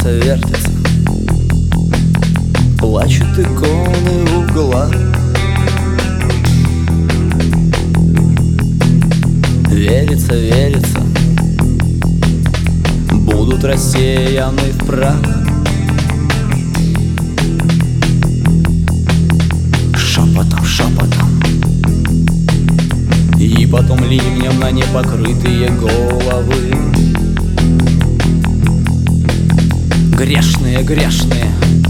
вертится, вертится. Плачут иконы в углах. Верится, верится, будут рассеяны в прах. Шепотом, шепотом, и потом ливнем на непокрытые головы. Грешные, грешные,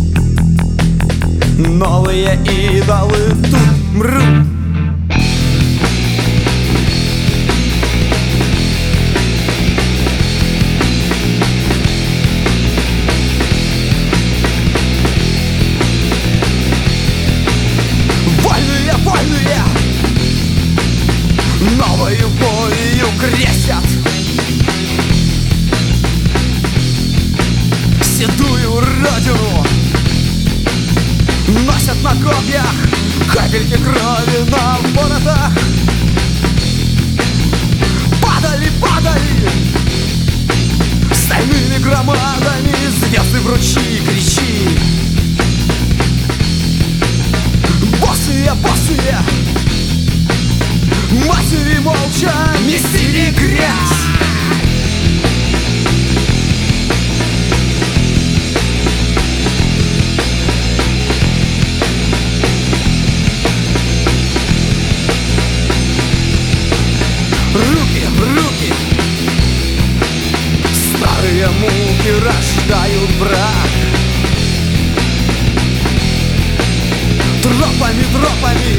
новые идолы тут мрут. Вольные, вольные, новою болью крестят седую родину, носят на копьях капельки крови на воротах. Падали, падали стальными громадами звезды в ручьи, кричи. Босые, босые матери молча месили грязь. Руки в руки, старые муки рождают брак. Тропами, тропами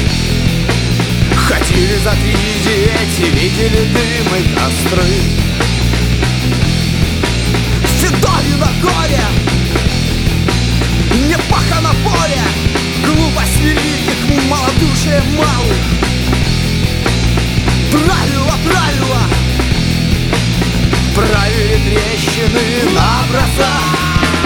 ходили затвидеть, видели дым и костры. Федоли на горе, не паха на поле, глупость великих, малодушие малых. Правила, правила, правили трещины на образах.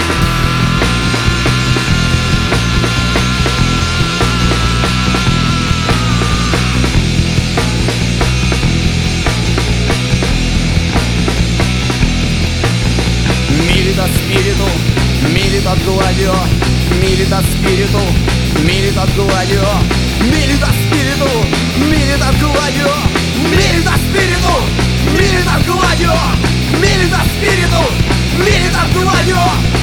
Militat spiritu, militat gladio, militat spiritu, militat gladio, militat spiritu, militat gladio, militat spiritu, militat gladio, militat spiritu, militat gladio.